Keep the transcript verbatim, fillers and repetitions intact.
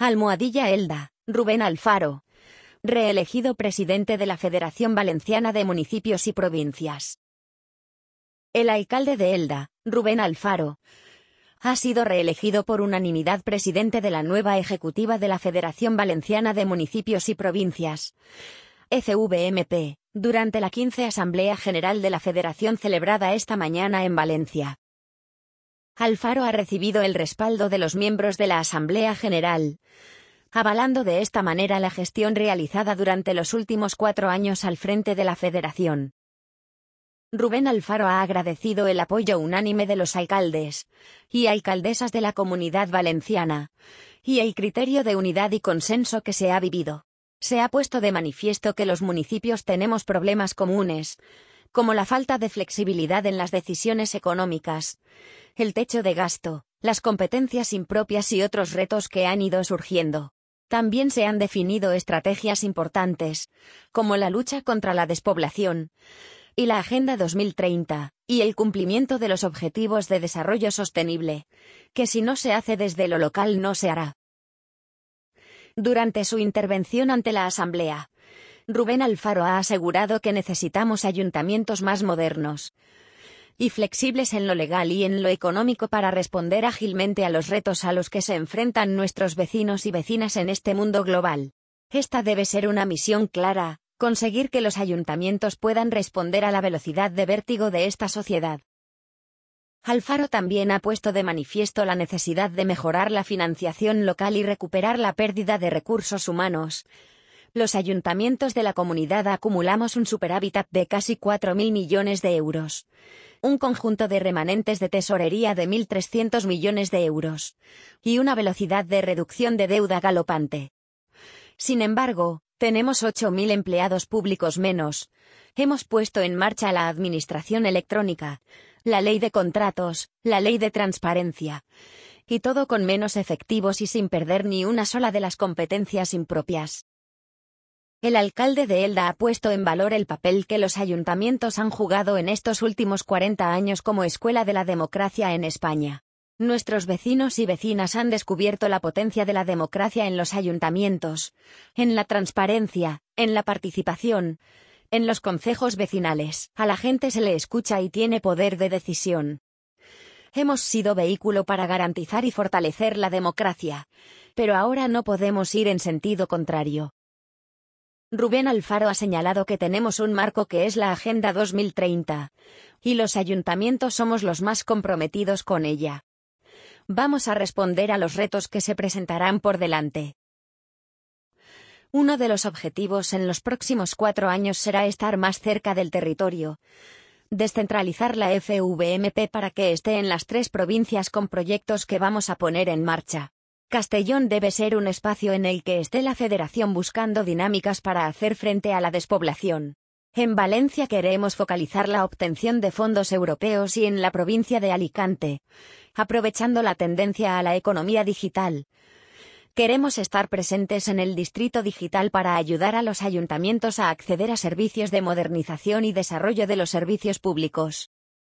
Almohadilla Elda, Rubén Alfaro. Reelegido presidente de la Federación Valenciana de Municipios y Provincias. El alcalde de Elda, Rubén Alfaro, ha sido reelegido por unanimidad presidente de la nueva ejecutiva de la Federación Valenciana de Municipios y Provincias, F V M P, durante la quince Asamblea General de la Federación celebrada esta mañana en Valencia. Alfaro ha recibido el respaldo de los miembros de la Asamblea General, avalando de esta manera la gestión realizada durante los últimos cuatro años al frente de la Federación. Rubén Alfaro ha agradecido el apoyo unánime de los alcaldes y alcaldesas de la Comunidad Valenciana, y el criterio de unidad y consenso que se ha vivido. Se ha puesto de manifiesto que los municipios tenemos problemas comunes, como la falta de flexibilidad en las decisiones económicas, el techo de gasto, las competencias impropias y otros retos que han ido surgiendo. También se han definido estrategias importantes, como la lucha contra la despoblación y la Agenda dos mil treinta, y el cumplimiento de los Objetivos de Desarrollo Sostenible, que si no se hace desde lo local no se hará. Durante su intervención ante la Asamblea, Rubén Alfaro ha asegurado que necesitamos ayuntamientos más modernos y flexibles en lo legal y en lo económico para responder ágilmente a los retos a los que se enfrentan nuestros vecinos y vecinas en este mundo global. Esta debe ser una misión clara: conseguir que los ayuntamientos puedan responder a la velocidad de vértigo de esta sociedad. Alfaro también ha puesto de manifiesto la necesidad de mejorar la financiación local y recuperar la pérdida de recursos humanos. Los ayuntamientos de la comunidad acumulamos un superávit de casi cuatro mil millones de euros, un conjunto de remanentes de tesorería de mil trescientos millones de euros, y una velocidad de reducción de deuda galopante. Sin embargo, tenemos ocho mil empleados públicos menos. Hemos puesto en marcha la administración electrónica, la ley de contratos, la ley de transparencia, y todo con menos efectivos y sin perder ni una sola de las competencias impropias. El alcalde de Elda ha puesto en valor el papel que los ayuntamientos han jugado en estos últimos cuarenta años como escuela de la democracia en España. Nuestros vecinos y vecinas han descubierto la potencia de la democracia en los ayuntamientos, en la transparencia, en la participación, en los concejos vecinales. A la gente se le escucha y tiene poder de decisión. Hemos sido vehículo para garantizar y fortalecer la democracia, pero ahora no podemos ir en sentido contrario. Rubén Alfaro ha señalado que tenemos un marco que es la Agenda dos mil treinta, y los ayuntamientos somos los más comprometidos con ella. Vamos a responder a los retos que se presentarán por delante. Uno de los objetivos en los próximos cuatro años será estar más cerca del territorio, descentralizar la F V M P para que esté en las tres provincias con proyectos que vamos a poner en marcha. Castellón debe ser un espacio en el que esté la Federación buscando dinámicas para hacer frente a la despoblación. En Valencia queremos focalizar la obtención de fondos europeos y en la provincia de Alicante, aprovechando la tendencia a la economía digital, queremos estar presentes en el Distrito Digital para ayudar a los ayuntamientos a acceder a servicios de modernización y desarrollo de los servicios públicos.